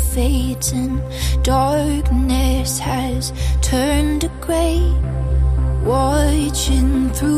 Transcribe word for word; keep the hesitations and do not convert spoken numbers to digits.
fades and darkness has turned to gray. Watching through